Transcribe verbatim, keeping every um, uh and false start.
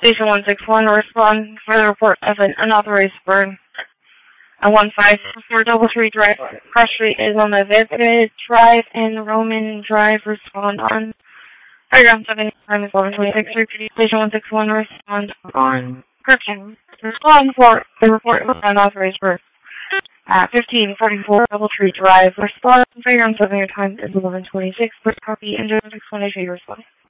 Station one six one, respond for the report of an unauthorized burn. A one five four double three Drive, Cross Street is on the Vivid Drive and Roman Drive. Respond on Paragraph seven, time is eleven twenty-six. Repeat, Station one six one, respond on Kirkton. Respond for the report of an unauthorized burn. At fifteen forty-four Doubletree Drive, respond. Paragraph seven, your time is eleven twenty-six. Please copy and do six one eight respond.